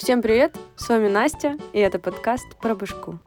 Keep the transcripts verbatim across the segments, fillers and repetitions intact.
Всем привет, с вами Настя, и это подкаст про башку.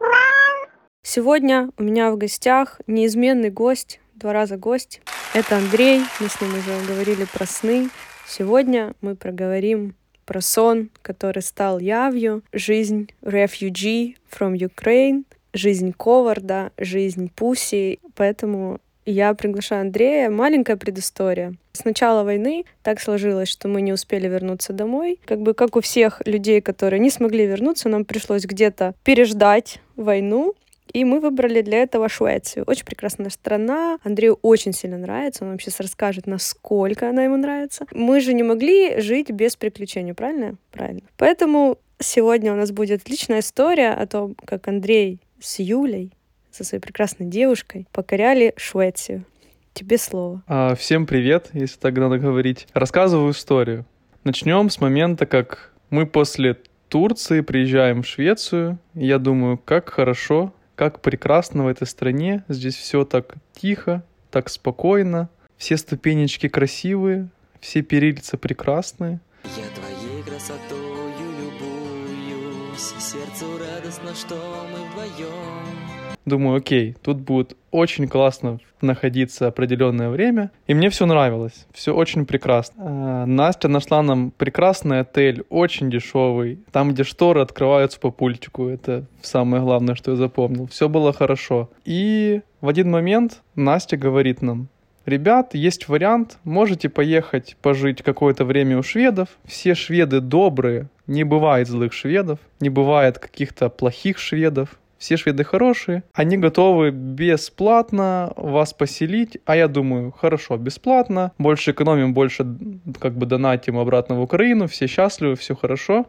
Сегодня у меня в гостях неизменный гость, два раза гость. Это Андрей, мы с ним уже говорили про сны. Сегодня мы проговорим про сон, который стал явью, жизнь refugee from Ukraine, жизнь Коварда, жизнь Пусси. Поэтому я приглашаю Андрея. Маленькая предыстория. С начала войны так сложилось, что мы не успели вернуться домой. Как бы как у всех людей, которые не смогли вернуться, нам пришлось где-то переждать войну. И мы выбрали для этого Швецию. Очень прекрасная страна. Андрею очень сильно нравится. Он вам сейчас расскажет, насколько она ему нравится. Мы же не могли жить без приключений, правильно? Правильно. Поэтому сегодня у нас будет отличная история о том, как Андрей с Юлей, со своей прекрасной девушкой, покоряли Швецию. Тебе слово. А, всем привет, если так надо говорить. Рассказываю историю. Начнем с момента, как мы после Турции приезжаем в Швецию. Я думаю, как хорошо, как прекрасно в этой стране. Здесь все так тихо, так спокойно. Все ступенечки красивые, все перильца прекрасные. Я твоей красотою любуюсь, сердцу радостно, что мы вдвоем. Думаю, окей, тут будет очень классно находиться определенное время. И мне все нравилось, все очень прекрасно. Настя нашла нам прекрасный отель, очень дешевый. Там, где шторы открываются по пультику. Это самое главное, что я запомнил. Все было хорошо. И в один момент Настя говорит нам: ребят, есть вариант, можете поехать пожить какое-то время у шведов. Все шведы добрые, не бывает злых шведов, не бывает каких-то плохих шведов. Все шведы хорошие, они готовы бесплатно вас поселить, а я думаю, хорошо, бесплатно, больше экономим, больше как бы донатим обратно в Украину, все счастливы, все хорошо,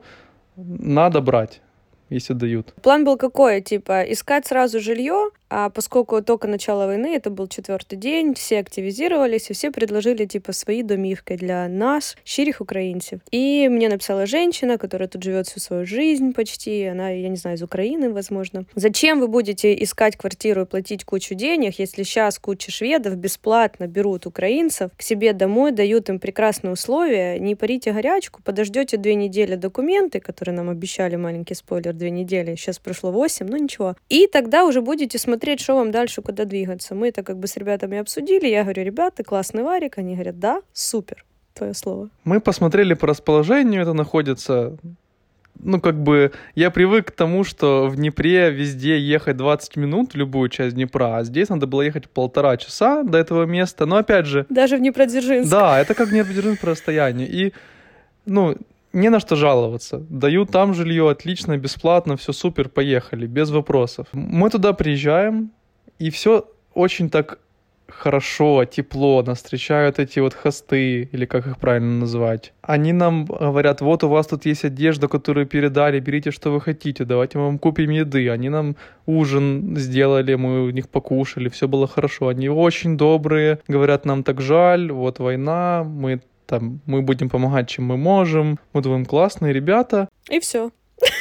надо брать, если дают. План был какой? Типа, искать сразу жилье, а поскольку только начало войны, это был четвертый день, все активизировались, и все предложили, типа, свои домівки для нас, щирых украинцев. И мне написала женщина, которая тут живет всю свою жизнь почти, она, я не знаю, из Украины, возможно. Зачем вы будете искать квартиру и платить кучу денег, если сейчас куча шведов бесплатно берут украинцев к себе домой, дают им прекрасные условия, не парите горячку, подождете две недели документы, которые нам обещали, маленький спойлер, две недели, сейчас прошло восемь, ну ничего. И тогда уже будете смотреть, смотреть, что вам дальше, куда двигаться. Мы это как бы с ребятами обсудили. Я говорю: ребята, классный варик. Они говорят: да, супер. Твое слово. Мы посмотрели по расположению. Это находится... Ну, как бы, я привык к тому, что в Днепре везде ехать двадцать минут в любую часть Днепра, а здесь надо было ехать полтора часа до этого места. Но опять же... Даже в Днепродзержинск. Да, это как Днепродзержинск по расстоянию. И, ну... не на что жаловаться. Дают там жилье отлично, бесплатно, все супер, поехали, без вопросов. Мы туда приезжаем, и все очень так хорошо, тепло. Нас встречают эти вот хосты, или как их правильно назвать. Они нам говорят: вот у вас тут есть одежда, которую передали, берите, что вы хотите, давайте мы вам купим еды. Они нам ужин сделали, мы у них покушали, все было хорошо. Они очень добрые, говорят: нам так жаль, вот война, мы там, мы будем помогать, чем мы можем. Мы думаем, классные ребята. И все.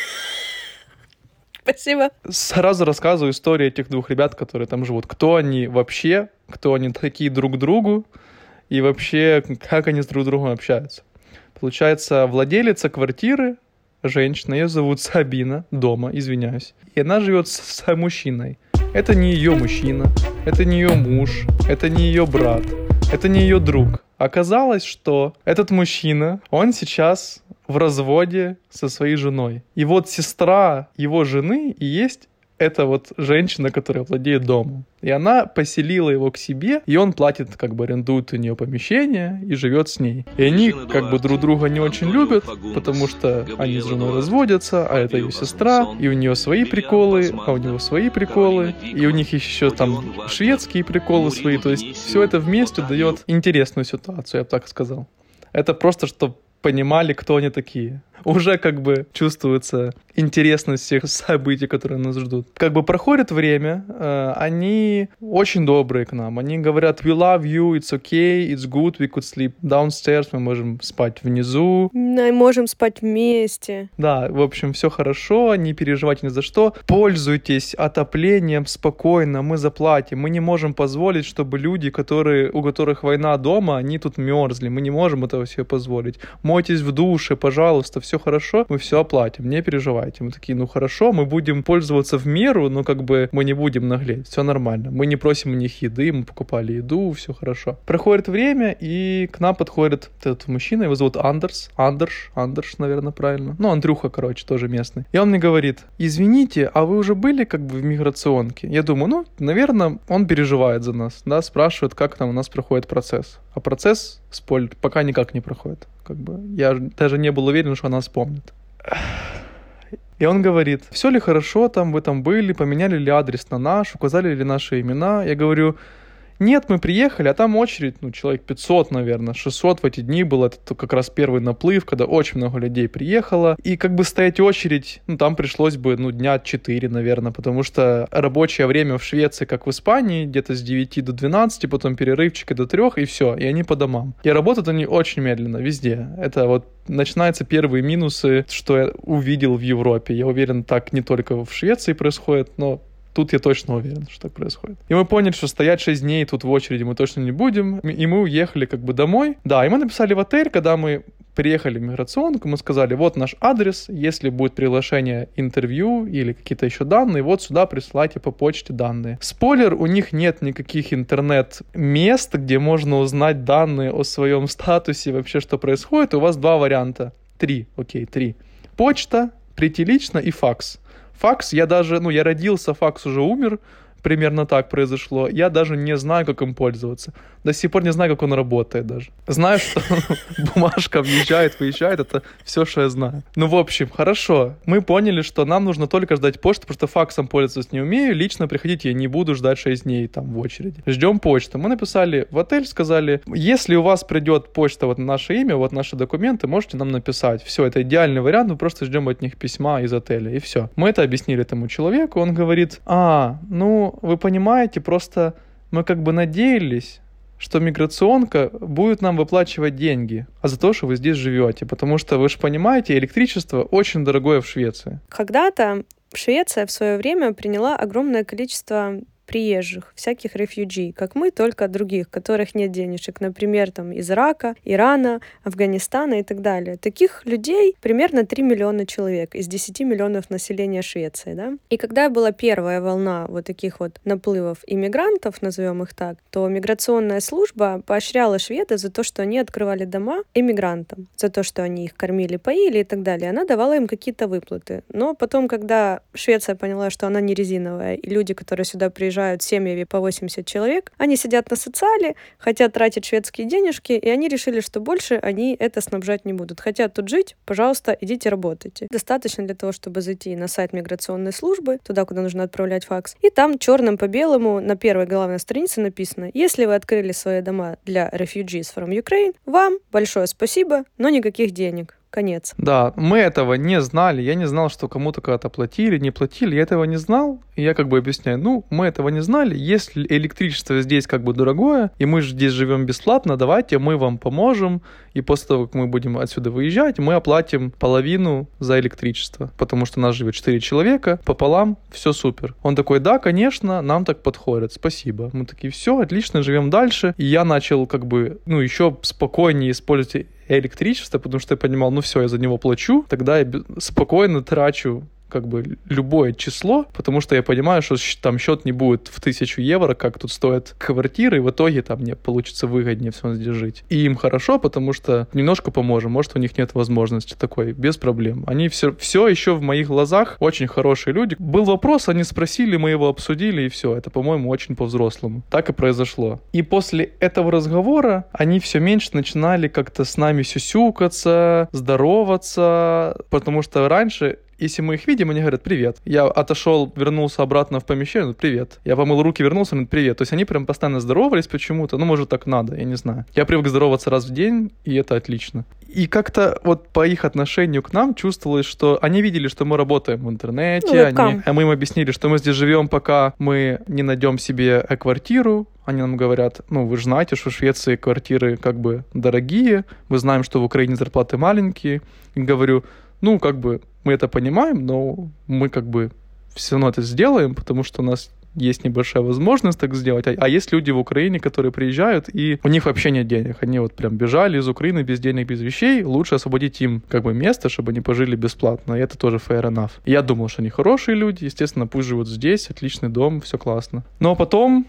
Спасибо. Сразу рассказываю историю этих двух ребят, которые там живут. Кто они вообще, кто они такие друг к другу, и вообще, как они с друг другом общаются. Получается, владелица квартиры, женщина, ее зовут Сабина, дома, извиняюсь. И она живет с, с мужчиной. Это не ее мужчина, это не ее муж, это не ее брат, это не ее друг. Оказалось, что этот мужчина, он сейчас в разводе со своей женой. И вот сестра его жены и есть эта вот женщина, которая владеет домом. И она поселила его к себе, и он платит, как бы арендует у нее помещение и живет с ней. И они как бы друг друга не очень любят, потому что они с женой разводятся, а это ее сестра, и у нее свои приколы, а у него свои приколы, и у них еще там шведские приколы свои. То есть все это вместе дает интересную ситуацию, я бы так сказал. Это просто, чтобы понимали, кто они такие. Уже как бы чувствуется интересность всех событий, которые нас ждут. Как бы проходит время, э, они очень добрые к нам. Они говорят: we love you, it's okay, it's good, we could sleep downstairs, мы можем спать внизу. Мы можем спать вместе. Да, в общем, все хорошо, не переживайте ни за что. Пользуйтесь отоплением спокойно, мы заплатим. Мы не можем позволить, чтобы люди, которые, у которых война дома, они тут мерзли. Мы не можем этого себе позволить. Мойтесь в душе, пожалуйста, все хорошо, мы все оплатим, не переживайте. Мы такие, ну хорошо, мы будем пользоваться в меру, но как бы мы не будем наглеть, все нормально. Мы не просим у них еды, мы покупали еду, все хорошо. Проходит время, и к нам подходит этот мужчина, его зовут Андерс, Андерш, Андерш, наверное, правильно. Ну, Андрюха, короче, тоже местный. И он мне говорит, извините, а вы уже были как бы в миграционке? Я думаю, ну, наверное, он переживает за нас, да, спрашивает, как там у нас проходит процесс. А процесс, спойлер, пока никак не проходит. Как бы я даже не был уверен, что она вспомнит. И он говорит, все ли хорошо там, вы там были, поменяли ли адрес на наш, указали ли наши имена. Я говорю, нет, мы приехали, а там очередь, ну, человек пятьсот, наверное, шестьсот в эти дни было. Это как раз первый наплыв, когда очень много людей приехало. И как бы стоять очередь, ну, там пришлось бы, ну, дня четыре, наверное, потому что рабочее время в Швеции, как в Испании, где-то с девяти до двенадцати, потом перерывчики до трех, и все, и они по домам. И работают они очень медленно, везде. Это вот начинаются первые минусы, что я увидел в Европе. Я уверен, так не только в Швеции происходит, но тут я точно уверен, что так происходит. И мы поняли, что стоять шесть дней тут в очереди мы точно не будем. И мы уехали как бы домой. Да, и мы написали в отель, когда мы приехали в миграционку, мы сказали, вот наш адрес, если будет приглашение интервью или какие-то еще данные, вот сюда присылайте по почте данные. Спойлер, у них нет никаких интернет-мест, где можно узнать данные о своем статусе, вообще что происходит. У вас два варианта. Три, окей, три. Почта, прийти лично и факс. Факс, я даже, ну, я родился, факс уже умер, примерно так произошло. Я даже не знаю, как им пользоваться. До сих пор не знаю, как он работает даже. Знаю, что бумажка въезжает, выезжает, это все, что я знаю. Ну, в общем, хорошо. Мы поняли, что нам нужно только ждать почту, потому что факсом пользоваться не умею. Лично приходите, я не буду ждать шесть дней там в очереди. Ждем почту. Мы написали в отель, сказали, если у вас придет почта вот на наше имя, вот наши документы, можете нам написать. Все, это идеальный вариант, мы просто ждем от них письма из отеля, и все. Мы это объяснили этому человеку, он говорит, а, ну, вы понимаете, просто мы как бы надеялись, что миграционка будет нам выплачивать деньги, а за то, что вы здесь живете. Потому что, вы же понимаете, электричество очень дорогое в Швеции. Когда-то Швеция в свое время приняла огромное количество приезжих, всяких рефьюджи, как мы, только других, у которых нет денежек, например, там из Ирака, Ирана, Афганистана и так далее. Таких людей примерно три миллиона человек из десяти миллионов населения Швеции, да? И когда была первая волна вот таких вот наплывов иммигрантов, назовем их так, то миграционная служба поощряла шведов за то, что они открывали дома иммигрантам, за то, что они их кормили, поили и так далее. Она давала им какие-то выплаты. Но потом, когда Швеция поняла, что она не резиновая, и люди, которые сюда приезжают, семьями по восемьдесят человек, они сидят на социале, хотят тратить шведские денежки, и они решили, что больше они это снабжать не будут. Хотят тут жить, пожалуйста, идите работайте. Достаточно для того, чтобы зайти на сайт миграционной службы, туда, куда нужно отправлять факс, и там черным по белому на первой главной странице написано, если вы открыли свои дома для refugees from Ukraine, вам большое спасибо, но никаких денег. Конец. Да, мы этого не знали. Я не знал, что кому-то когда-то платили, не платили. Я этого не знал. И я как бы объясняю, ну, мы этого не знали. Если электричество здесь как бы дорогое, и мы же здесь живем бесплатно, давайте мы вам поможем. И после того, как мы будем отсюда выезжать, мы оплатим половину за электричество. Потому что нас живет четыре человека, пополам, все супер. Он такой, да, конечно, нам так подходит, спасибо. Мы такие, все, отлично, живем дальше. И я начал как бы, ну, еще спокойнее использовать электричество, потому что я понимал, ну все, я за него плачу, тогда я спокойно трачу как бы любое число, потому что я понимаю, что там счет не будет в тысячу евро, как тут стоят квартиры, и в итоге там мне получится выгоднее все здесь жить. И им хорошо, потому что немножко поможем, может, у них нет возможности такой, без проблем. Они все, все еще в моих глазах очень хорошие люди. Был вопрос, они спросили, мы его обсудили, и все. Это, по-моему, очень по-взрослому. Так и произошло. И после этого разговора они все меньше начинали как-то с нами сюсюкаться, здороваться, потому что раньше, если мы их видим, они говорят «привет». Я отошел, вернулся обратно в помещение, «привет». Я помыл руки, вернулся, говорит «привет». То есть они прям постоянно здоровались почему-то. Ну, может, так надо, я не знаю. Я привык здороваться раз в день, и это отлично. И как-то вот по их отношению к нам чувствовалось, что они видели, что мы работаем в интернете. Они, а мы им объяснили, что мы здесь живем, пока мы не найдем себе квартиру. Они нам говорят, ну, вы же знаете, что в Швеции квартиры как бы дорогие. Мы знаем, что в Украине зарплаты маленькие. И говорю, ну, как бы мы это понимаем, но мы как бы все равно это сделаем, потому что у нас есть небольшая возможность так сделать, а, а есть люди в Украине, которые приезжают, и у них вообще нет денег. Они вот прям бежали из Украины без денег, без вещей. Лучше освободить им как бы место, чтобы они пожили бесплатно. И это тоже fair enough. И я думал, что они хорошие люди. Естественно, пусть живут здесь. Отличный дом, все классно. Но потом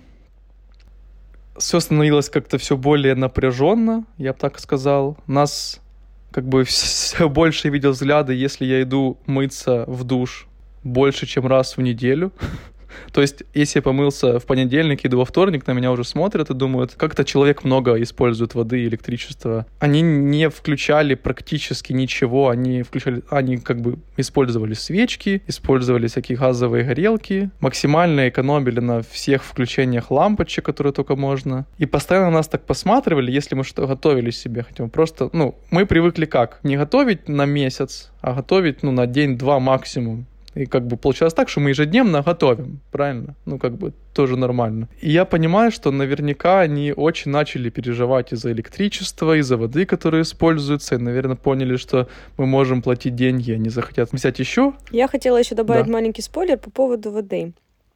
все становилось как-то все более напряженно, я бы так сказал. Нас как бы все больше видел взгляды, если я иду мыться в душ больше, чем раз в неделю. То есть, если я помылся в понедельник, иду во вторник, на меня уже смотрят и думают, как-то человек много использует воды и электричества. Они не включали практически ничего, они включали, они как бы использовали свечки, использовали всякие газовые горелки, максимально экономили на всех включениях лампочек, которые только можно. И постоянно нас так посматривали, если мы что-то готовили себе, хотя мы просто, ну, мы привыкли как? Не готовить на месяц, а готовить, ну, на день-два максимум. И как бы получалось так, что мы ежедневно готовим, правильно? Ну, как бы тоже нормально. И я понимаю, что наверняка они очень начали переживать из-за электричества, из-за воды, которые используются, и, наверное, поняли, что мы можем платить деньги, они захотят взять еще. Я хотела еще добавить Да. маленький спойлер по поводу воды.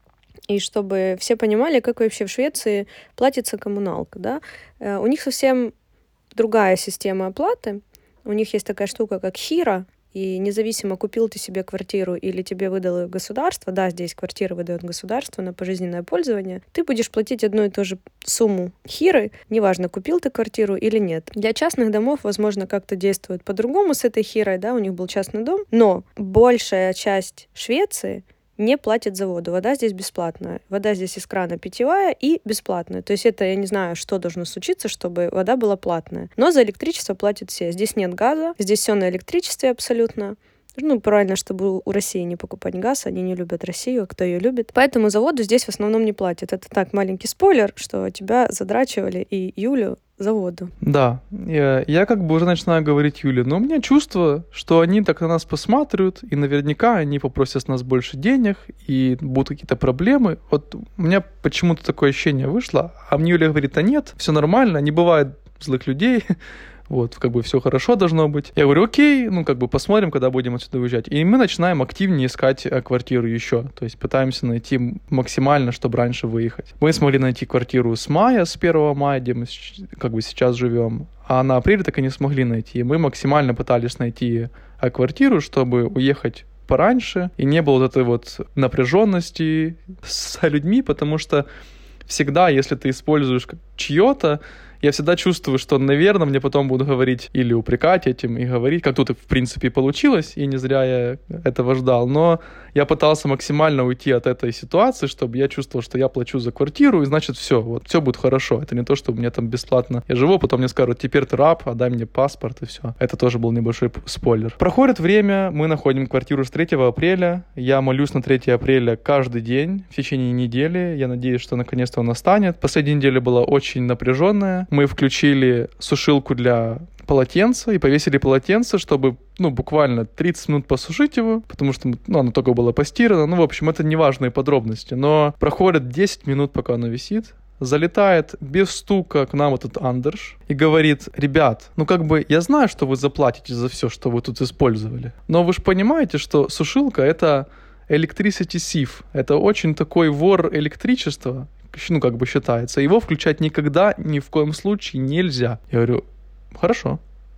И чтобы все понимали, как вообще в Швеции платится коммуналка, да? Э, У них совсем другая система оплаты. У них есть такая штука, как хира, и независимо, купил ты себе квартиру или тебе выдало государство, да, здесь квартиры выдает государство на пожизненное пользование, ты будешь платить одну и ту же сумму хиры, неважно, купил ты квартиру или нет. Для частных домов, возможно, как-то действует по-другому с этой хирой, да, у них был частный дом, но большая часть Швеции не платит за воду. Вода здесь бесплатная. Вода здесь из крана питьевая и бесплатная. То есть это, я не знаю, что должно случиться, чтобы вода была платная. Но за электричество платят все. Здесь нет газа, здесь все на электричестве абсолютно. Ну, правильно, чтобы у России не покупать газ, они не любят Россию, а кто ее любит. Поэтому за воду здесь в основном не платят. Это так, маленький спойлер, что тебя задрачивали и Юлю за воду. Да, я, я как бы уже начинаю говорить Юле, но у меня чувство, что они так на нас посматривают, и наверняка они попросят с нас больше денег, и будут какие-то проблемы. Вот у меня почему-то такое ощущение вышло, а мне Юля говорит, а нет, все нормально, не бывает злых людей, вот, как бы все хорошо должно быть. Я говорю, окей, ну, как бы посмотрим, когда будем отсюда уезжать. И мы начинаем активнее искать э, квартиру еще. То есть пытаемся найти максимально, чтобы раньше выехать. Мы смогли найти квартиру с мая, с первого мая, где мы как бы сейчас живем. А на апреле так и не смогли найти. И мы максимально пытались найти э, квартиру, чтобы уехать пораньше. И не было вот этой вот напряженности с людьми, потому что всегда, если ты используешь чье-то, я всегда чувствую, что, наверное, мне потом будут говорить или упрекать этим и говорить, как тут, в принципе, и получилось, и не зря я этого ждал. Но я пытался максимально уйти от этой ситуации, чтобы я чувствовал, что я плачу за квартиру, и значит, все, вот, все будет хорошо. Это не то, что мне там бесплатно я живу, потом мне скажут, теперь ты раб, отдай мне паспорт, и все. Это тоже был небольшой спойлер. Проходит время, мы находим квартиру с третьего апреля. Я молюсь на третьего апреля каждый день в течение недели. Я надеюсь, что наконец-то он настанет. Последняя неделя была очень напряженная. Мы включили сушилку для полотенца и повесили полотенце, чтобы, ну, буквально тридцать минут посушить его, потому что, ну, оно только было постирано. Ну, в общем, это неважные подробности. Но проходит десять минут, пока оно висит. Залетает без стука к нам этот Андерш и говорит, ребят, ну как бы я знаю, что вы заплатите за все, что вы тут использовали, но вы же понимаете, что сушилка — это electricity thief, это очень такой вор электричества, ну как бы считается, его включать никогда, ни в коем случае нельзя. Я говорю, хорошо.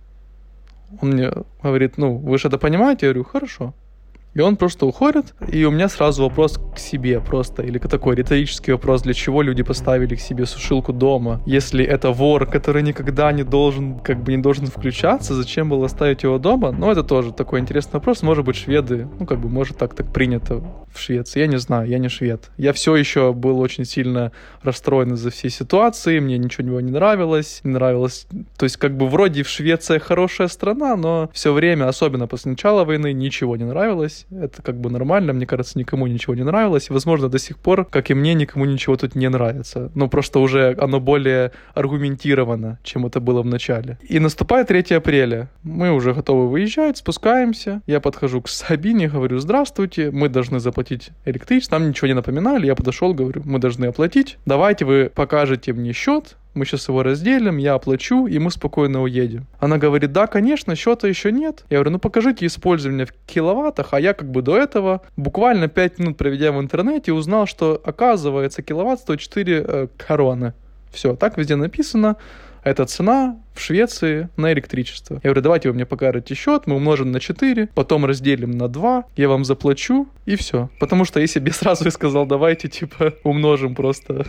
Он мне говорит, ну вы же это понимаете? Я говорю, хорошо. И он просто уходит, и у меня сразу вопрос к себе просто, или такой риторический вопрос, для чего люди поставили к себе сушилку дома, если это вор, который никогда не должен, как бы не должен включаться, зачем было ставить его дома? Но это тоже такой интересный вопрос, может быть, шведы, ну, как бы, может, так так принято в Швеции, я не знаю, я не швед. Я все еще был очень сильно расстроен из-за всей ситуации, мне ничего не нравилось, не нравилось, то есть, как бы, вроде в Швеция хорошая страна, но все время, особенно после начала войны, ничего не нравилось. Это как бы нормально, мне кажется, никому ничего не нравилось, и, возможно, до сих пор, как и мне, никому ничего тут не нравится. Ну, просто уже оно более аргументировано, чем это было в начале. И наступает третьего апреля. Мы уже готовы выезжать, спускаемся. Я подхожу к Сабине, говорю, здравствуйте, мы должны заплатить электричество. Нам ничего не напоминали, я подошел, говорю, мы должны оплатить. Давайте вы покажете мне счет, мы сейчас его разделим, я оплачу, и мы спокойно уедем. Она говорит, да, конечно, счета еще нет. Я говорю, ну покажите использование в киловаттах, а я как бы до этого буквально пять минут проведя в интернете узнал, что оказывается киловатт сто четыре э, короны. Все, так везде написано. Это цена в Швеции на электричество. Я говорю, давайте вы мне покажете счет, мы умножим на четыре, потом разделим на два, я вам заплачу, и все. Потому что если бы я сразу сказал, давайте, типа, умножим просто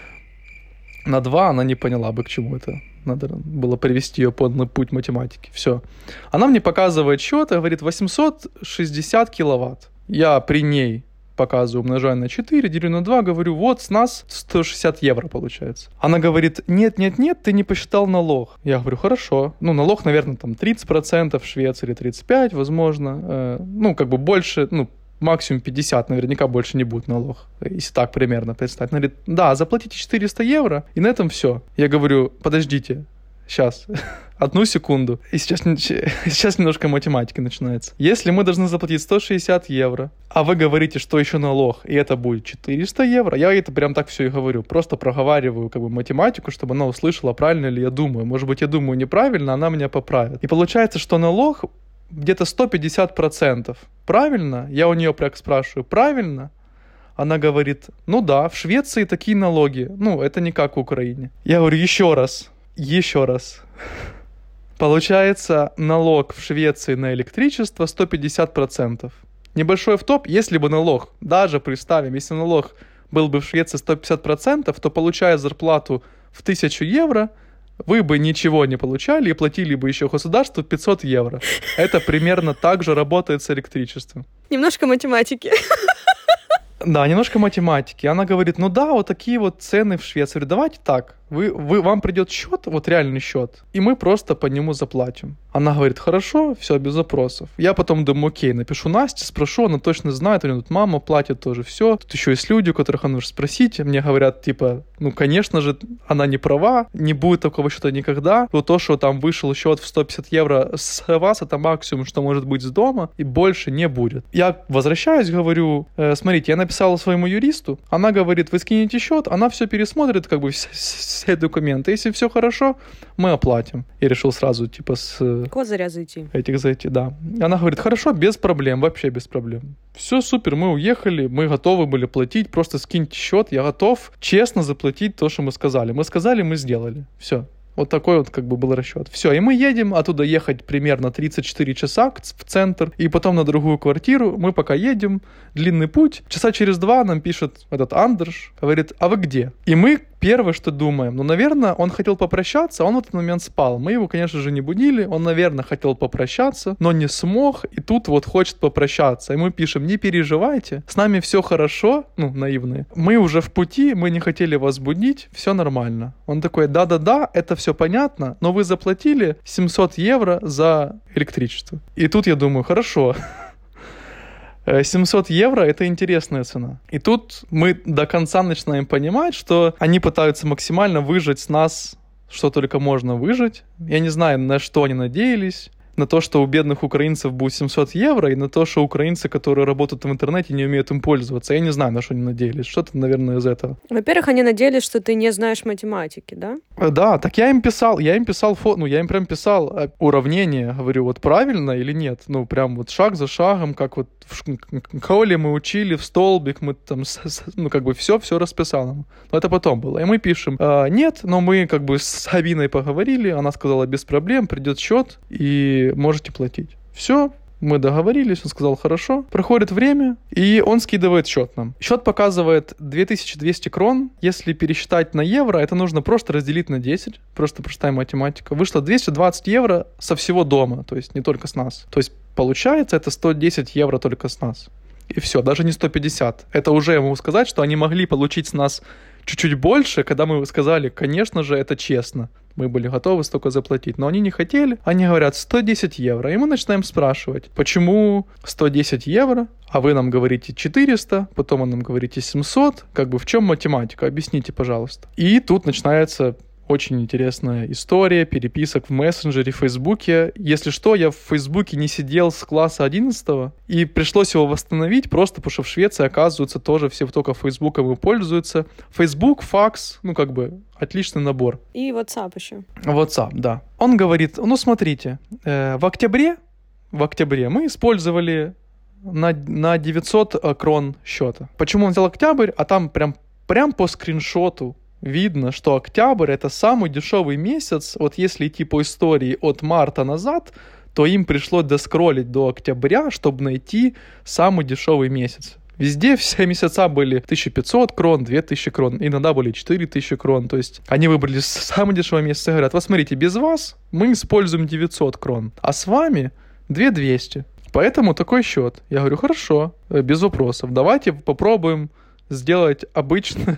на два, она не поняла бы, к чему это. Надо было привести ее под путь математики. Все. Она мне показывает счет и говорит, восемьсот шестьдесят киловатт. Я при ней показываю, умножаю на четыре, делю на два, говорю, вот с нас сто шестьдесят евро получается. Она говорит, нет-нет-нет, ты не посчитал налог. Я говорю, хорошо. Ну, налог, наверное, там тридцать процентов в Швеции или тридцать пять процентов, возможно. Э, ну, как бы больше, ну, максимум пятьдесят, наверняка больше не будет налог. Если так примерно представить. Она говорит, да, заплатите четыреста евро, и на этом все. Я говорю, подождите, сейчас, одну секунду. И сейчас, сейчас немножко математики начинается. Если мы должны заплатить сто шестьдесят евро, а вы говорите, что еще налог, и это будет четыреста евро, я это прям так все и говорю. Просто проговариваю как бы математику, чтобы она услышала, правильно ли я думаю. Может быть, я думаю неправильно, она меня поправит. И получается, что налог где-то сто пятьдесят процентов. Правильно? Я у нее прям спрашиваю, правильно? Она говорит, ну да, в Швеции такие налоги. Ну, это не как в Украине. Я говорю, еще раз. Еще раз. Получается, налог в Швеции на электричество сто пятьдесят процентов. Небольшой втоп, если бы налог, даже представим, если налог был бы в Швеции сто пятьдесят процентов, то, получая зарплату в тысячу евро, вы бы ничего не получали и платили бы еще государству пятьсот евро. Это примерно так же работает с электричеством. Немножко математики. Да, немножко математики. Она говорит, ну да, вот такие вот цены в Швеции. Я говорю, давайте так, вы, вы, вам придет счет, вот реальный счет, и мы просто по нему заплатим. Она говорит, хорошо, все, без вопросов. Я потом думаю, окей, напишу Насте, спрошу, она точно знает, у нее тут мама платит тоже все. Тут еще есть люди, у которых она нужно спросить. Мне говорят, типа, ну, конечно же, она не права, не будет такого счета никогда. Вот то, что там вышел счет в сто пятьдесят евро с вас, это максимум, что может быть с дома, и больше не будет. Я возвращаюсь, говорю, э, смотрите, я написала своему юристу, она говорит, вы скинете счет, она все пересмотрит, как бы все, все документы. Если все хорошо, мы оплатим. Я решил сразу, типа, с козыря зайти. Этих зайти, да. Она говорит, хорошо, без проблем, вообще без проблем. Все супер, мы уехали, мы готовы были платить, просто скиньте счет, я готов честно заплатить то, что мы сказали. Мы сказали, мы сделали. Все. Вот такой вот как бы был расчет. Все, и мы едем, оттуда ехать примерно тридцать четыре часа в центр, и потом на другую квартиру. Мы пока едем, длинный путь. Часа через два нам пишет этот Андерш, говорит, а вы где? И мы первое, что думаем, ну, наверное, он хотел попрощаться, он в этот момент спал. Мы его, конечно же, не будили, он, наверное, хотел попрощаться, но не смог, и тут вот хочет попрощаться. И мы пишем, не переживайте, с нами все хорошо, ну, наивные. Мы уже в пути, мы не хотели вас будить, все нормально. Он такой, да-да-да, это все понятно, но вы заплатили семьсот евро за электричество. И тут я думаю, хорошо. семьсот евро — это интересная цена. И тут мы до конца начинаем понимать, что они пытаются максимально выжать с нас, что только можно выжать. Я не знаю, на что они надеялись. На то, что у бедных украинцев будет семьсот евро, и на то, что украинцы, которые работают в интернете, не умеют им пользоваться. Я не знаю, на что они надеялись. Что-то, наверное, из этого. Во-первых, они надеялись, что ты не знаешь математики, да? Да, так я им писал, я им писал, фо... ну, я им прям писал уравнение, говорю, вот правильно или нет? Ну, прям вот шаг за шагом, как вот в школе мы учили, в столбик, мы там, ну, как бы все, все расписал им. Но это потом было. И мы пишем, а, нет, но мы как бы с Авиной поговорили, она сказала, без проблем, придет счет, и можете платить. Все, мы договорились, он сказал, хорошо. Проходит время, и он скидывает счет нам. Счет показывает две тысячи двести крон. Если пересчитать на евро, это нужно просто разделить на десять. Просто простая математика. Вышло двести двадцать евро со всего дома, то есть не только с нас. То есть получается, это сто десять евро только с нас. И все, даже не сто пятьдесят. Это уже я могу сказать, что они могли получить с нас чуть-чуть больше, когда мы сказали, конечно же, это честно. Мы были готовы столько заплатить, но они не хотели. Они говорят, сто десять евро. И мы начинаем спрашивать, почему сто десять евро, а вы нам говорите четыреста, потом вы нам говорите семьсот. Как бы в чем математика? Объясните, пожалуйста. И тут начинается очень интересная история переписок в мессенджере, в Фейсбуке. Если что, я в Фейсбуке не сидел с класса одиннадцатого, и пришлось его восстановить просто потому, что в Швеции, оказывается, тоже все только Фейсбуком и пользуются. Фейсбук, факс, ну как бы отличный набор. И WhatsApp еще. WhatsApp, да. Он говорит, ну смотрите, э, в октябре, в октябре мы использовали на, на девятьсот крон счета. Почему он взял октябрь, а там прям, прям по скриншоту видно, что октябрь — это самый дешевый месяц. Вот если идти по истории от марта назад, то им пришлось доскроллить до октября, чтобы найти самый дешевый месяц. Везде все месяца были тысяча пятьсот крон, две тысячи крон, иногда были четыре тысячи крон. То есть они выбрали самый дешевый месяц и говорят, вот смотрите, без вас мы используем девятьсот крон, а с вами две тысячи двести. Поэтому такой счет. Я говорю, хорошо, без вопросов. Давайте попробуем сделать обычную,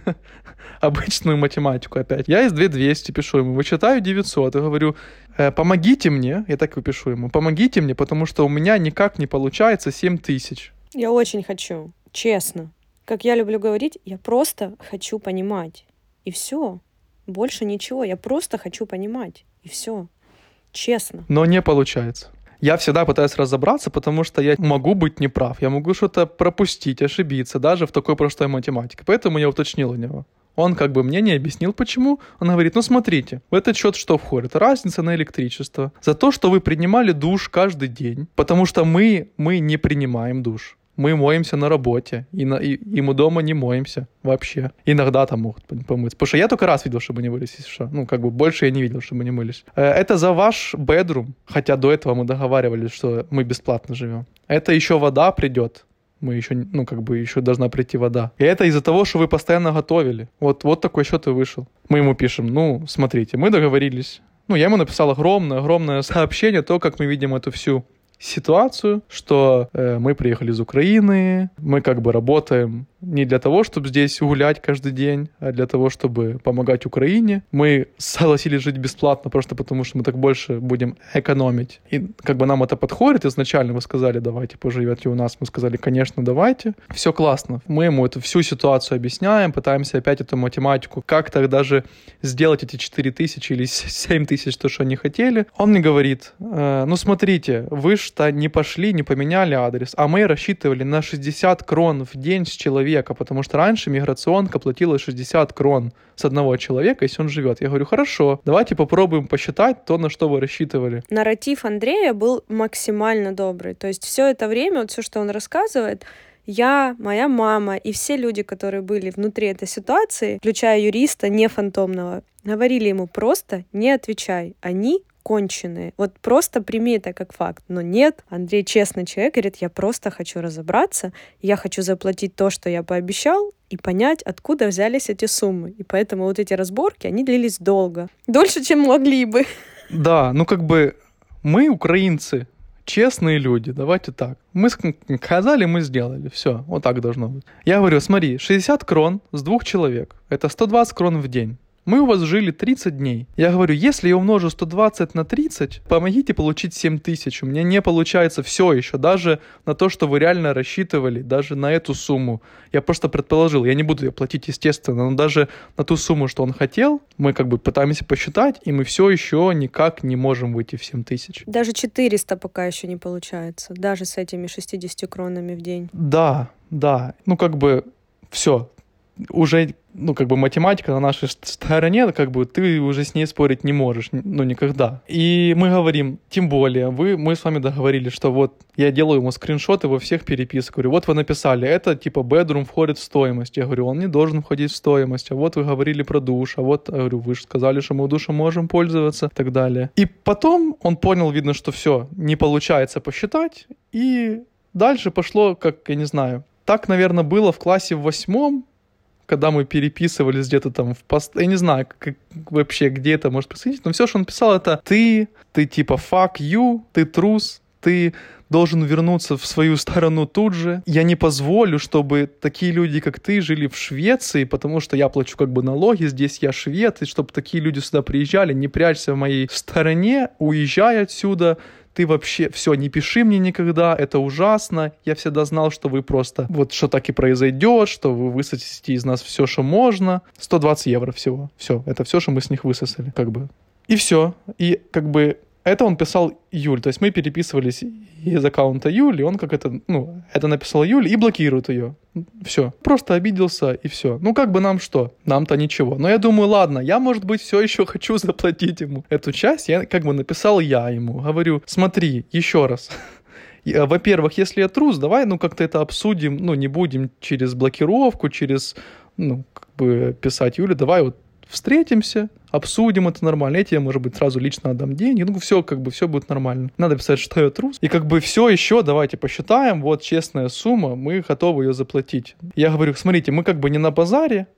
обычную математику опять. Я из две тысячи двести пишу ему, вычитаю девятьсот и говорю, э, помогите мне, я так и пишу ему, помогите мне, потому что у меня никак не получается семь тысяч. Я очень хочу, честно. Как я люблю говорить, я просто хочу понимать. И все. Больше ничего. Я просто хочу понимать. И все. Честно. Но не получается. Я всегда пытаюсь разобраться, потому что я могу быть неправ. Я могу что-то пропустить, ошибиться, даже в такой простой математике. Поэтому я уточнил у него. Он как бы мне не объяснил, почему. Он говорит, ну смотрите, в этот счет что входит? Разница на электричество. За то, что вы принимали душ каждый день. Потому что мы, мы не принимаем душ. Мы моемся на работе, и, на, и, и мы дома не моемся вообще. Иногда там могут помыться. Потому что я только раз видел, чтобы не мылись, если что. Ну, как бы больше я не видел, чтобы не мылись. Это за ваш bedroom, хотя до этого мы договаривались, что мы бесплатно живем. Это еще вода придет. Мы еще, ну, как бы еще должна прийти вода. И это из-за того, что вы постоянно готовили. Вот, вот такой счет и вышел. Мы ему пишем, ну, смотрите, мы договорились. Ну, я ему написал огромное-огромное сообщение, то, как мы видим эту всю ситуацию, что э, мы приехали из Украины, мы как бы работаем не для того, чтобы здесь гулять каждый день, а для того, чтобы помогать Украине. Мы согласились жить бесплатно просто потому, что мы так больше будем экономить. И как бы нам это подходит. Изначально вы сказали, давайте поживете у нас. Мы сказали, конечно, давайте. Все классно. Мы ему эту всю ситуацию объясняем, пытаемся опять эту математику, как так даже сделать эти четыре тысячи или семь тысяч, то, что они хотели. Он мне говорит, э, ну смотрите, вы что не пошли, не поменяли адрес, а мы рассчитывали на шестьдесят крон в день с человека, потому что раньше миграционка платила шестьдесят крон с одного человека, если он живет. Я говорю, хорошо, давайте попробуем посчитать то, на что вы рассчитывали. Нарратив Андрея был максимально добрый. То есть все это время, вот все, что он рассказывает, я, моя мама и все люди, которые были внутри этой ситуации, включая юриста, не фантомного, говорили ему просто не отвечай. Они конченые. Вот просто прими это как факт. Но нет, Андрей честный человек, говорит, я просто хочу разобраться, я хочу заплатить то, что я пообещал, и понять, откуда взялись эти суммы. И поэтому вот эти разборки, они длились долго. Дольше, чем могли бы. Да, ну как бы мы, украинцы, честные люди, давайте так. Мы сказали, мы сделали, все, вот так должно быть. Я говорю, смотри, шестьдесят крон с двух человек, это сто двадцать крон в день. Мы у вас жили тридцать дней. Я говорю, если я умножу сто двадцать на тридцать, помогите получить семь тысяч. У меня не получается все еще, даже на то, что вы реально рассчитывали, даже на эту сумму. Я просто предположил, я не буду ее платить, естественно, но даже на ту сумму, что он хотел, мы как бы пытаемся посчитать, и мы все еще никак не можем выйти в семь тысяч. Даже четыреста пока еще не получается, даже с этими шестьдесят кронами в день. Да, да, ну как бы все. Уже, ну, как бы математика на нашей стороне, как бы ты уже с ней спорить не можешь, ну, никогда. И мы говорим, тем более, вы, мы с вами договорились, что вот я делаю ему скриншоты во всех переписках, говорю, вот вы написали, это типа bedroom входит в стоимость. Я говорю, он не должен входить в стоимость, а вот вы говорили про душ, а вот, я говорю, вы же сказали, что мы душем можем пользоваться и так далее. И потом он понял, видно, что все, не получается посчитать, и дальше пошло, как, я не знаю, так, наверное, было в классе в восьмом, когда мы переписывались где-то там в пост... Я не знаю, как, вообще, где это может происходить, но все, что он писал, это ты, ты типа fuck you, ты трус, ты должен вернуться в свою сторону тут же. Я не позволю, чтобы такие люди, как ты, жили в Швеции, потому что я плачу как бы налоги, здесь я швед, и чтобы такие люди сюда приезжали, не прячься в моей стороне, уезжай отсюда. Ты вообще, все, не пиши мне никогда, это ужасно. Я всегда знал, что вы просто, вот что так и произойдет, что вы высосите из нас все, что можно. сто двадцать евро всего. Все, это все, что мы с них высосали, как бы. И все. И как бы это он писал Юль. То есть мы переписывались из аккаунта Юли, он как это, ну, это написал Юль и блокирует ее. Все. Просто обиделся и все. Ну, как бы нам что? Нам-то ничего. Но я думаю, ладно, я, может быть, все еще хочу заплатить ему эту часть. Я как бы написал я ему. Говорю, смотри, еще раз. Во-первых, если я трус, давай, ну, как-то это обсудим. Ну, не будем через блокировку, через, ну, как бы писать Юле. Давай вот встретимся, обсудим это нормально. Я тебе, может быть, сразу лично отдам деньги. Ну, все, как бы, все будет нормально. Надо писать, что я трус. И как бы все еще, давайте посчитаем. Вот честная сумма, мы готовы ее заплатить. Я говорю, смотрите, мы как бы не на базаре.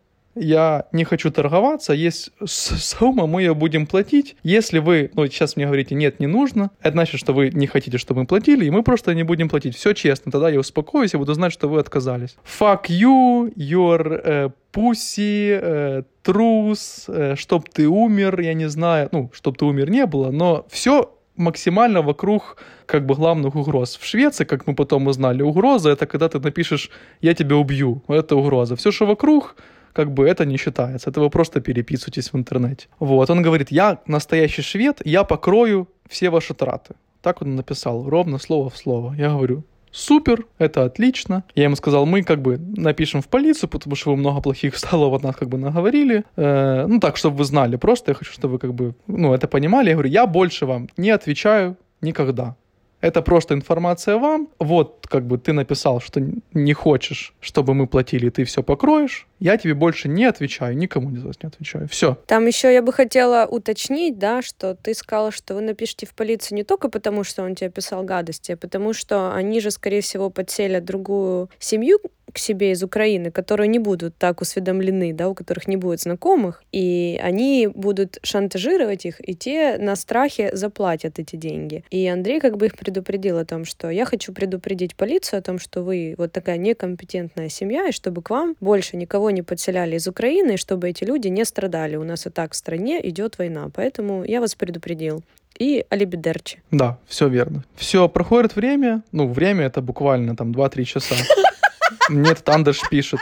Я не хочу торговаться, есть сумма, мы ее будем платить. Если вы, ну, сейчас мне говорите, нет, не нужно, это значит, что вы не хотите, чтобы мы платили, и мы просто не будем платить. Все честно, тогда я успокоюсь и буду знать, что вы отказались. Fuck you, your uh, pussy, uh, трус, uh, чтоб ты умер, я не знаю, ну, чтоб ты умер не было, но все максимально вокруг как бы главных угроз. В Швеции, как мы потом узнали, угроза — это когда ты напишешь «я тебя убью», это угроза. Все, что вокруг, как бы это не считается. Это вы просто переписываетесь в интернете. Вот, он говорит, я настоящий швед, я покрою все ваши траты. Так он написал, ровно слово в слово. Я говорю, супер, это отлично. Я ему сказал, мы как бы напишем в полицию, потому что вы много плохих слов от нас как бы наговорили. Э, ну так, чтобы вы знали. Просто я хочу, чтобы вы как бы, ну, это понимали. Я говорю, я больше вам не отвечаю никогда. Это просто информация вам. Вот, как бы ты написал, что не хочешь, чтобы мы платили, ты все покроешь. Я тебе больше не отвечаю, никому из вас не отвечаю. Все. Там еще я бы хотела уточнить, да, что ты сказала, что вы напишите в полицию не только потому, что он тебе писал гадости, а потому что они же, скорее всего, подселят другую семью к себе из Украины, которые не будут так усведомлены, да, у которых не будет знакомых, и они будут шантажировать их, и те на страхе заплатят эти деньги. И Андрей как бы их предупредил о том, что я хочу предупредить полицию о том, что вы вот такая некомпетентная семья, и чтобы к вам больше никого не подселяли из Украины, и чтобы эти люди не страдали. У нас и так в стране идет война, поэтому я вас предупредил. И алибидерчи. Да, все верно. Все, проходит время, ну, время это буквально там два-три часа. Мне этот Андерш пишет.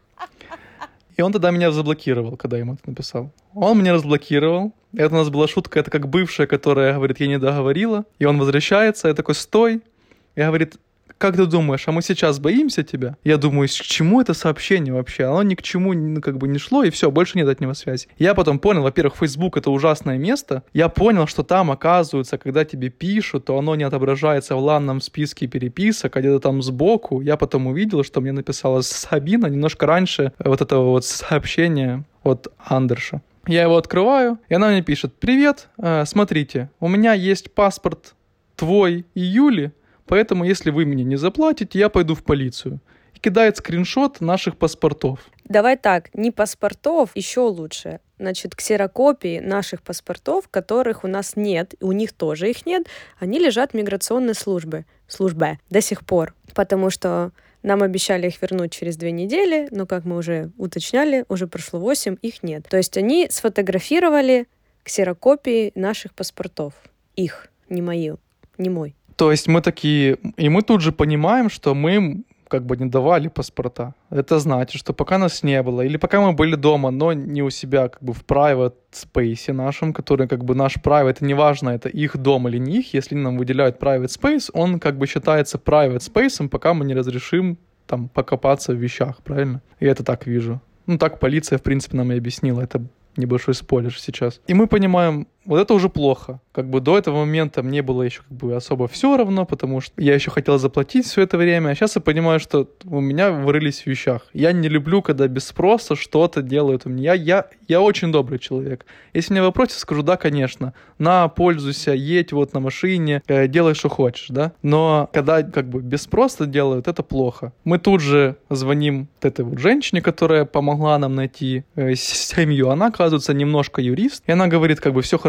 И он тогда меня заблокировал, когда я ему это написал. Он меня разблокировал. Это у нас была шутка, это как бывшая, которая говорит, я не договорила. И он возвращается, я такой, стой. И говорит, как ты думаешь, а мы сейчас боимся тебя? Я думаю, к чему это сообщение вообще? Оно ни к чему ну, как бы не шло, и все, больше нет от него связи. Я потом понял, во-первых, Facebook — это ужасное место. Я понял, что там, оказывается, когда тебе пишут, то оно не отображается в ланном списке переписок, а где-то там сбоку. Я потом увидел, что мне написала Сабина немножко раньше вот этого вот сообщения от Андерша. Я его открываю, и она мне пишет, привет, э, смотрите, у меня есть паспорт твой и Юли, поэтому, если вы мне не заплатите, я пойду в полицию. И кидает скриншот наших паспортов. Давай так, не паспортов, еще лучше. Значит, ксерокопии наших паспортов, которых у нас нет, у них тоже их нет, они лежат в миграционной службе, службе до сих пор. Потому что нам обещали их вернуть через две недели, но, как мы уже уточняли, уже прошло восемь, их нет. То есть они сфотографировали ксерокопии наших паспортов. Их, не мои, не мой. То есть мы такие, и мы тут же понимаем, что мы им как бы не давали паспорта. Это значит, что пока нас не было, или пока мы были дома, но не у себя как бы в private space нашем, который как бы наш private, неважно, это их дом или не их, если нам выделяют private space, он как бы считается private space, пока мы не разрешим там покопаться в вещах, правильно? Я это так вижу. Ну так полиция, в принципе, нам и объяснила, это небольшой спойлер сейчас. И мы понимаем, вот это уже плохо. Как бы до этого момента мне было еще как бы особо все равно, потому что я еще хотел заплатить все это время, а сейчас я понимаю, что у меня вырылись в вещах. Я не люблю, когда без спроса что-то делают у меня. Я, я, я очень добрый человек. Если мне вопросы, скажу, да, конечно, на, пользуйся, едь вот на машине, э, делай, что хочешь, да. Но когда как бы без спроса делают, это плохо. Мы тут же звоним вот этой вот женщине, которая помогла нам найти э, семью. Она, оказывается, немножко юрист, и она говорит, как бы, все хорошо,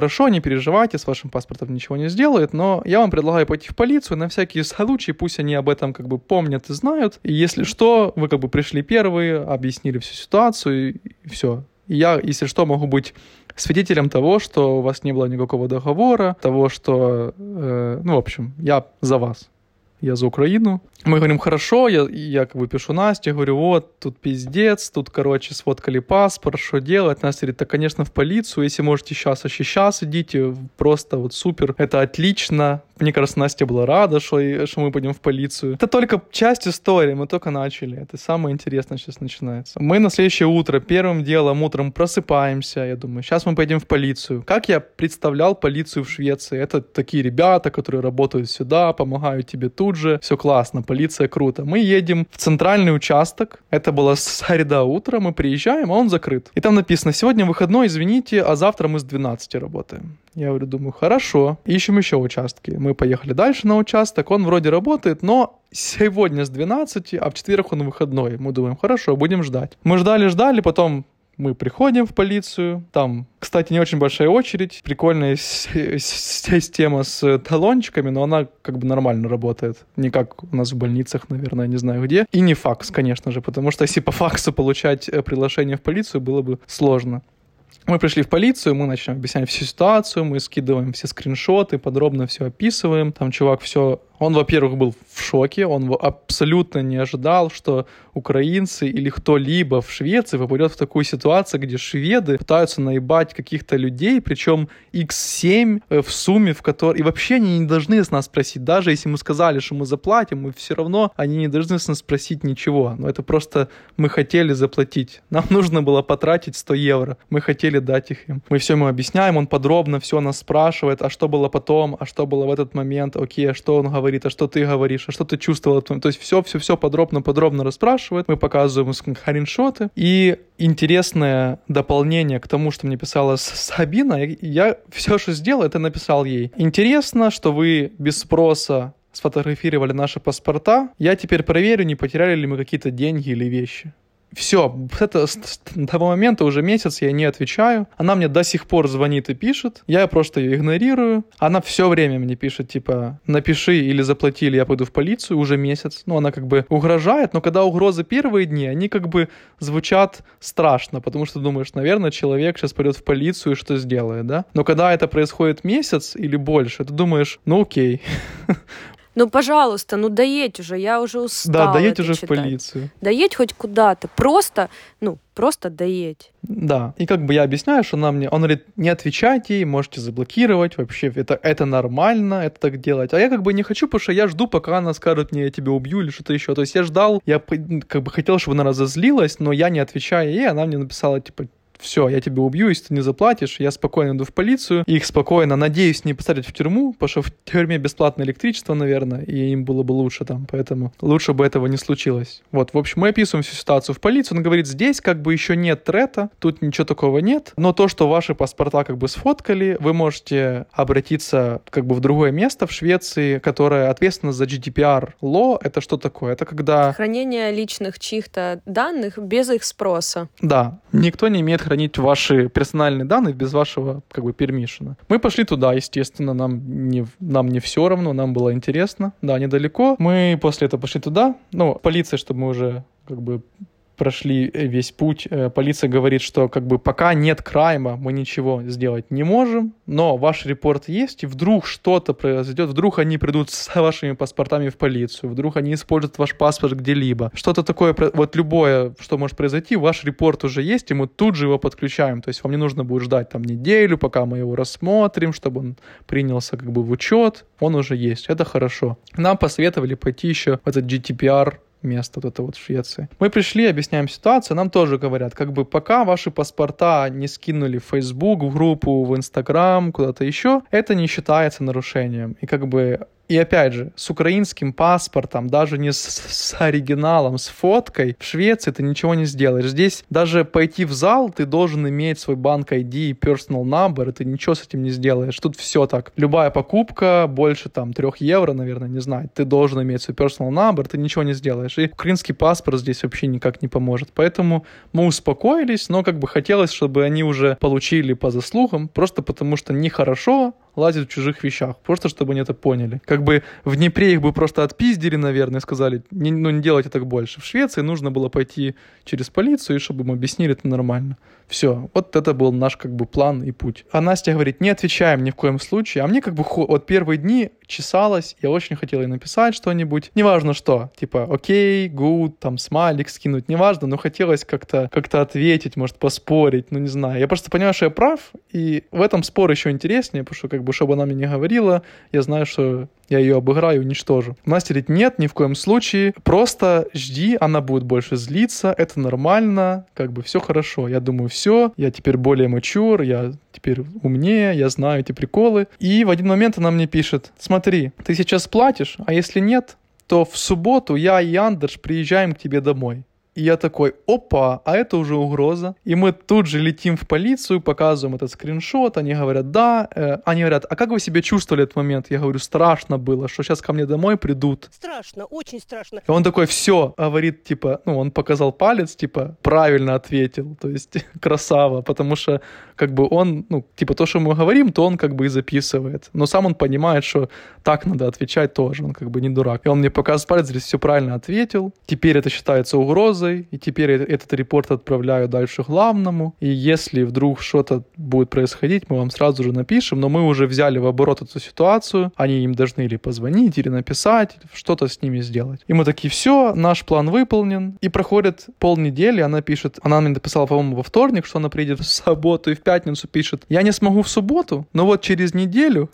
хорошо, не переживайте, с вашим паспортом ничего не сделают, но я вам предлагаю пойти в полицию, на всякий случай, пусть они об этом как бы помнят и знают, и если что, вы как бы пришли первые, объяснили всю ситуацию, и все. И я, если что, могу быть свидетелем того, что у вас не было никакого договора, того, что, э, ну, в общем, я за вас. Я за Украину. Мы говорим, хорошо, я, я как бы пишу Насте, говорю, вот, тут пиздец, тут, короче, сфоткали паспорт, что делать? Настя говорит, да, конечно, в полицию, если можете сейчас, а сейчас идите, просто вот супер, это отлично. Мне кажется, Настя была рада, что, что мы пойдем в полицию. Это только часть истории, мы только начали, это самое интересное сейчас начинается. Мы на следующее утро, первым делом утром просыпаемся, я думаю, сейчас мы пойдем в полицию. Как я представлял полицию в Швеции? Это такие ребята, которые работают сюда, помогают тебе тут же, все классно, полиция круто. Мы едем в центральный участок, это была среда утра, мы приезжаем, а он закрыт. И там написано, сегодня выходной, извините, а завтра мы с двенадцати работаем. Я говорю, думаю, хорошо, ищем еще участки. Мы поехали дальше на участок, он вроде работает, но сегодня с двенадцати, а в четверг он выходной. Мы думаем, хорошо, будем ждать. Мы ждали-ждали, потом мы приходим в полицию, там, кстати, не очень большая очередь, прикольная система с талончиками, но она как бы нормально работает, не как у нас в больницах, наверное, не знаю где. И не факс, конечно же, потому что если по факсу получать приглашение в полицию, было бы сложно. Мы пришли в полицию, мы начинаем объяснять всю ситуацию, мы скидываем все скриншоты, подробно все описываем. Там чувак все... Он, во-первых, был в шоке, он абсолютно не ожидал, что украинцы или кто-либо в Швеции попадет в такую ситуацию, где шведы пытаются наебать каких-то людей, причем икс семь в сумме, в которой... И вообще они не должны с нас спросить, даже если мы сказали, что мы заплатим, мы все равно, они не должны с нас спросить ничего. Но это просто мы хотели заплатить. Нам нужно было потратить сто евро. Мы хотели дать их им. Мы все ему объясняем, он подробно все нас спрашивает, а что было потом, а что было в этот момент, окей, а что он говорит, говорит, а что ты говоришь, а что ты чувствовал. То есть все-все-все подробно-подробно расспрашивает. Мы показываем скриншоты. И интересное дополнение к тому, что мне писала Сабина, я все, что сделал, это написал ей. Интересно, что вы без спроса сфотографировали наши паспорта. Я теперь проверю, не потеряли ли мы какие-то деньги или вещи. Все, это, с того момента уже месяц я не отвечаю. Она мне до сих пор звонит и пишет. Я просто ее игнорирую. Она все время мне пишет, типа, напиши или заплати, или я пойду в полицию уже месяц. Ну, она как бы угрожает, но когда угрозы первые дни, они как бы звучат страшно, потому что думаешь, наверное, человек сейчас пойдет в полицию и что сделает, да? Но когда это происходит месяц или больше, ты думаешь, ну окей. Ну, пожалуйста, ну доедь уже, я уже устала. Да, доедь уже читать. В полицию. Доедь хоть куда-то, просто, ну, просто доедь. Да, и как бы я объясняю, что она мне, он говорит, не отвечайте, можете заблокировать, вообще это, это нормально, это так делать. А я как бы не хочу, потому что я жду, пока она скажет мне, я тебя убью или что-то еще. То есть я ждал, я как бы хотел, чтобы она разозлилась, но я не отвечаю ей, она мне написала, типа, все, я тебя убью, если ты не заплатишь. Я спокойно иду в полицию. Их спокойно, надеюсь, не посадят в тюрьму, потому что в тюрьме бесплатное электричество, наверное, и им было бы лучше там, поэтому лучше бы этого не случилось. Вот, в общем, мы описываем всю ситуацию в полицию. Он говорит, здесь как бы еще нет трета, тут ничего такого нет, но то, что ваши паспорта как бы сфоткали, вы можете обратиться как бы в другое место в Швеции, которое ответственно за джи ди пи ар law. Это что такое? Это когда... Хранение личных чьих-то данных без их спроса. Да, никто не имеет хранить ваши персональные данные без вашего, как бы, пермишена. Мы пошли туда, естественно, нам не, нам не все равно, нам было интересно. Да, недалеко. Мы после этого пошли туда. Ну, полиция, чтобы мы уже, как бы, прошли весь путь. Полиция говорит, что как бы пока нет крайма, мы ничего сделать не можем, но ваш репорт есть, и вдруг что-то произойдет, вдруг они придут с вашими паспортами в полицию, вдруг они используют ваш паспорт где-либо. Что-то такое, вот любое, что может произойти, ваш репорт уже есть, и мы тут же его подключаем. То есть вам не нужно будет ждать там неделю, пока мы его рассмотрим, чтобы он принялся как бы в учет. Он уже есть. Это хорошо. Нам посоветовали пойти еще в этот джи ди пи ар место вот это вот в Швеции. Мы пришли, объясняем ситуацию, нам тоже говорят, как бы пока ваши паспорта не скинули в Facebook, в группу, в Instagram, куда-то еще, это не считается нарушением. И как бы И опять же, с украинским паспортом, даже не с, с оригиналом, с фоткой, в Швеции ты ничего не сделаешь. Здесь даже пойти в зал ты должен иметь свой банк ай ди и personal number, и ты ничего с этим не сделаешь. Тут все так. Любая покупка больше там трех евро, наверное, не знаю, ты должен иметь свой personal number, ты ничего не сделаешь. И украинский паспорт здесь вообще никак не поможет. Поэтому мы успокоились, но как бы хотелось, чтобы они уже получили по заслугам, просто потому что нехорошо лазить в чужих вещах, просто чтобы они это поняли. Как бы в Днепре их бы просто отпиздили, наверное, и сказали, не, ну не делайте так больше. В Швеции нужно было пойти через полицию, и чтобы им объяснили это нормально. Все, вот это был наш как бы план и путь. А Настя говорит, не отвечаем ни в коем случае. А мне как бы вот первые дни чесалось, я очень хотел ей написать что-нибудь, неважно что, типа окей, гуд, там смайлик скинуть, неважно, но хотелось как-то как-то ответить, может поспорить, ну не знаю. Я просто понимаю, что я прав, и в этом спор еще интереснее, потому что как бы, чтобы она мне не говорила, я знаю, что я ее обыграю, уничтожу. Настя говорит, нет, ни в коем случае, просто жди, она будет больше злиться, это нормально, как бы все хорошо. Я думаю, все, я теперь более мачур, я теперь умнее, я знаю эти приколы. И в один момент она мне пишет, смотри, ты сейчас платишь, а если нет, то в субботу я и Андерш приезжаем к тебе домой. И я такой, опа, а это уже угроза. И мы тут же летим в полицию, показываем этот скриншот, они говорят, да. Э, они говорят, а как вы себя чувствовали в этот момент? Я говорю, страшно было, что сейчас ко мне домой придут. Страшно, очень страшно. И он такой, все, говорит, типа, ну, он показал палец, типа, правильно ответил, то есть красава, потому что, как бы он, ну, типа, то, что мы говорим, то он как бы и записывает. Но сам он понимает, что так надо отвечать тоже, он как бы не дурак. И он мне показывает палец, здесь все правильно ответил, теперь это считается угрозой, и теперь этот репорт отправляю дальше главному, и если вдруг что-то будет происходить, мы вам сразу же напишем, но мы уже взяли в оборот эту ситуацию, они им должны или позвонить, или написать, что-то с ними сделать. И мы такие, все, наш план выполнен, и проходит полнедели, она пишет, она мне написала, по-моему, во вторник, что она приедет в субботу, и в пятницу пишет, я не смогу в субботу, но вот через неделю,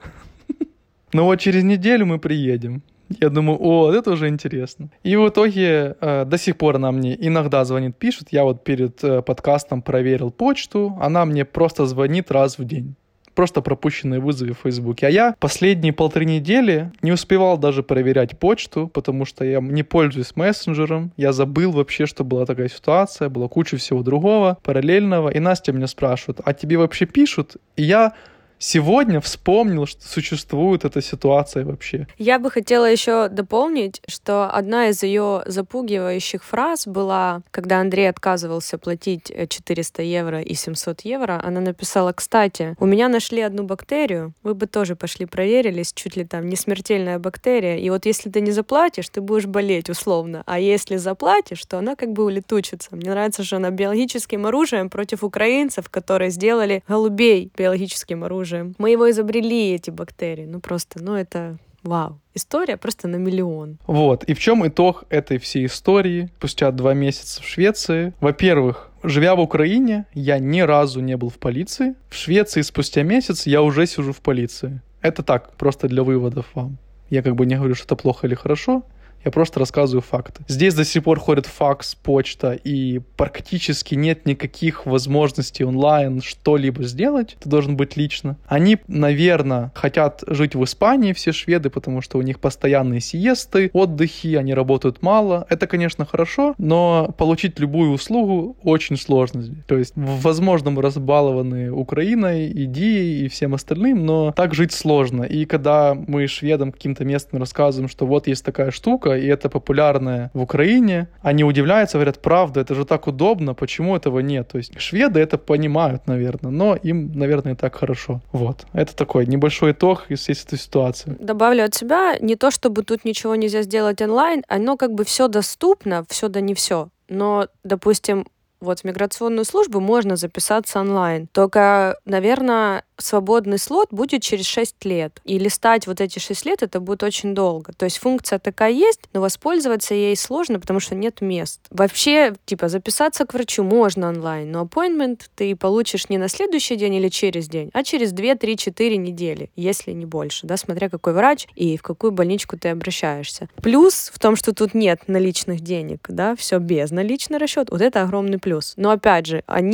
но вот через неделю мы приедем. Я думаю, о, это уже интересно. И в итоге э, до сих пор она мне иногда звонит, пишет. Я вот перед э, подкастом проверил почту. Она мне просто звонит раз в день. Просто пропущенные вызовы в Фейсбуке. А я последние полторы недели не успевал даже проверять почту, потому что я не пользуюсь мессенджером. Я забыл вообще, что была такая ситуация. Была куча всего другого, параллельного. И Настя меня спрашивает, а тебе вообще пишут? И я... сегодня вспомнил, что существует эта ситуация вообще. Я бы хотела еще дополнить, что одна из ее запугивающих фраз была, когда Андрей отказывался платить четыреста евро и семьсот евро, она написала, кстати, у меня нашли одну бактерию, вы бы тоже пошли проверились, чуть ли там не смертельная бактерия, и вот если ты не заплатишь, ты будешь болеть условно, а если заплатишь, то она как бы улетучится. Мне нравится, что она биологическим оружием против украинцев, которые сделали голубей биологическим оружием. Мы его изобрели, эти бактерии. Ну просто, ну это вау. История просто на миллион. Вот. И в чем итог этой всей истории спустя два месяца в Швеции? Во-первых, живя в Украине, я ни разу не был в полиции. В Швеции спустя месяц я уже сижу в полиции. Это так, просто для выводов вам. Я как бы не говорю, что это плохо или хорошо. Я просто рассказываю факты. Здесь до сих пор ходит факс, почта, и практически нет никаких возможностей онлайн что-либо сделать. Ты должен быть лично. Они, наверное, хотят жить в Испании, все шведы, потому что у них постоянные сиесты, отдыхи, они работают мало. Это, конечно, хорошо, но получить любую услугу очень сложно здесь. То есть, возможно, мы разбалованы Украиной, идеей и всем остальным, но так жить сложно. И когда мы шведам каким-то местным рассказываем, что вот есть такая штука, и это популярное в Украине, они удивляются, говорят, правда, это же так удобно, почему этого нет? То есть шведы это понимают, наверное, но им, наверное, так хорошо. Вот. Это такой небольшой итог из всей этой ситуации. Добавлю от себя, не то чтобы тут ничего нельзя сделать онлайн, оно как бы все доступно, все да не все. Но, допустим, вот в миграционную службу можно записаться онлайн. Только, наверное, свободный слот будет через шесть лет. И листать вот эти шесть лет, это будет очень долго. То есть функция такая есть, но воспользоваться ей сложно, потому что нет мест. Вообще, типа, записаться к врачу можно онлайн, но appointment ты получишь не на следующий день или через день, а через две, три, четыре недели, если не больше, да, смотря какой врач и в какую больничку ты обращаешься. Плюс в том, что тут нет наличных денег, да, все без наличный расчет, вот это огромный плюс. Но опять же, они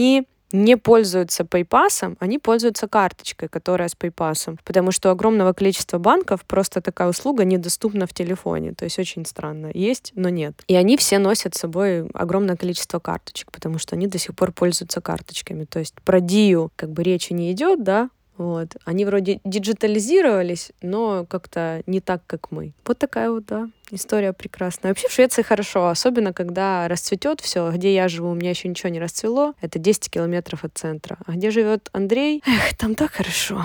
не пользуются PayPass, они пользуются карточкой, которая с PayPass, потому что у огромного количества банков просто такая услуга недоступна в телефоне. То есть очень странно. Есть, но нет. И они все носят с собой огромное количество карточек, потому что они до сих пор пользуются карточками. То есть про Дию как бы речи не идет, да, вот. Они вроде диджитализировались, но как-то не так, как мы. Вот такая вот, да, история прекрасная. Вообще в Швеции хорошо, особенно когда расцветет все. Где я живу, у меня еще ничего не расцвело. Это десять километров от центра. А где живет Андрей? Эх, там так хорошо.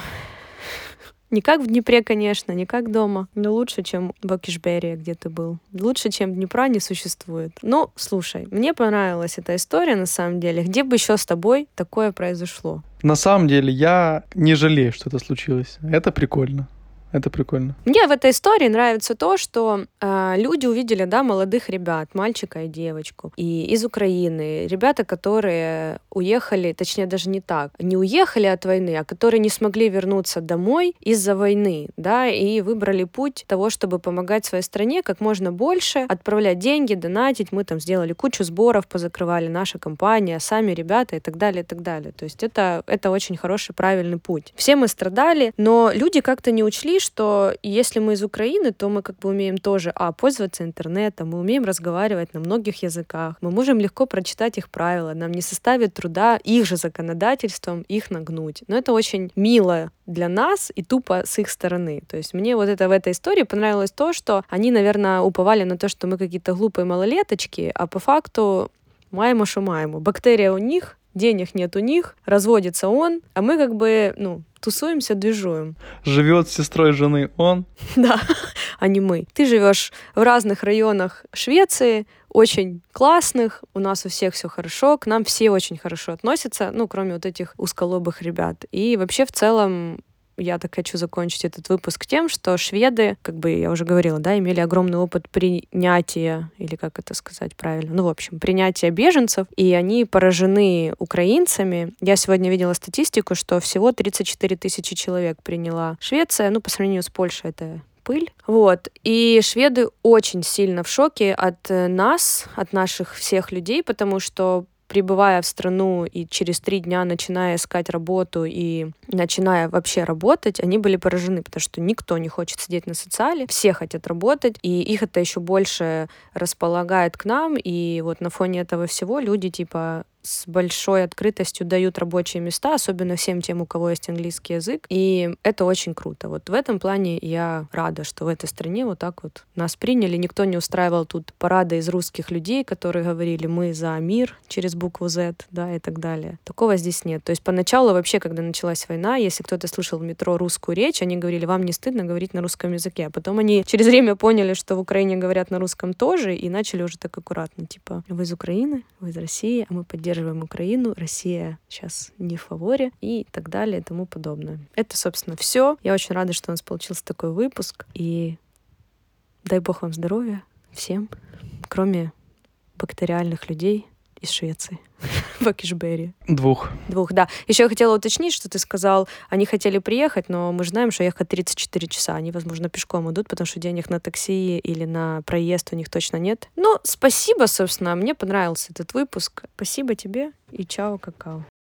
Не как в Днепре, конечно, не как дома, но лучше, чем в Окишберии, где ты был. Лучше, чем Днепра, не существует. Ну, слушай, мне понравилась эта история, на самом деле. Где бы еще с тобой такое произошло? На самом деле, я не жалею, что это случилось. Это прикольно. Это прикольно. Мне в этой истории нравится то, что э, люди увидели, да, молодых ребят, мальчика и девочку, и из Украины, ребята, которые уехали, точнее даже не так, не уехали от войны, а которые не смогли вернуться домой из-за войны, да, и выбрали путь того, чтобы помогать своей стране как можно больше, отправлять деньги, донатить. Мы там сделали кучу сборов, позакрывали, наша компания, сами ребята и так далее, и так далее. То есть это, это очень хороший, правильный путь. Все мы страдали, но люди как-то не учли, что если мы из Украины, то мы как бы умеем тоже, а, пользоваться интернетом, мы умеем разговаривать на многих языках, мы можем легко прочитать их правила, нам не составит труда их же законодательством их нагнуть. Но это очень мило для нас и тупо с их стороны. То есть мне вот это в этой истории понравилось то, что они, наверное, уповали на то, что мы какие-то глупые малолеточки, а по факту маємо, що маємо. Бактерия у них, денег нет у них, разводится он, а мы как бы, ну, тусуемся, движуем. Живет с сестрой жены он. Да, а не мы. Ты живешь в разных районах Швеции, очень классных, у нас у всех все хорошо, к нам все очень хорошо относятся, ну, кроме вот этих узколобых ребят. И вообще в целом я так хочу закончить этот выпуск тем, что шведы, как бы я уже говорила, да, имели огромный опыт принятия, или как это сказать правильно, ну, в общем, принятия беженцев, и они поражены украинцами. Я сегодня видела статистику, что всего тридцать четыре тысячи человек приняла Швеция, ну, по сравнению с Польшей это пыль. Вот. И шведы очень сильно в шоке от нас, от наших всех людей, потому что прибывая в страну и через три дня начиная искать работу и начиная вообще работать, они были поражены, потому что никто не хочет сидеть на социале, все хотят работать, и их это еще больше располагает к нам, и вот на фоне этого всего люди типа с большой открытостью дают рабочие места, особенно всем тем, у кого есть английский язык, и это очень круто. Вот в этом плане я рада, что в этой стране вот так вот нас приняли, никто не устраивал тут парады из русских людей, которые говорили «мы за мир» через букву Z, да, и так далее. Такого здесь нет. То есть поначалу вообще, когда началась война, если кто-то слышал в метро русскую речь, они говорили «вам не стыдно говорить на русском языке», а потом они через время поняли, что в Украине говорят на русском тоже, и начали уже так аккуратно, типа «вы из Украины, вы из России, а мы поддерживаем Украину, Россия сейчас не в фаворе» и так далее и тому подобное. Это, собственно, все. Я очень рада, что у нас получился такой выпуск. И дай бог вам здоровья всем, кроме бактериальных людей из Швеции. В Окишберии. Двух. Двух, да. Еще я хотела уточнить, что ты сказал, они хотели приехать, но мы же знаем, что ехать тридцать четыре часа. Они, возможно, пешком идут, потому что денег на такси или на проезд у них точно нет. Ну, спасибо, собственно. Мне понравился этот выпуск. Спасибо тебе и чао, какао.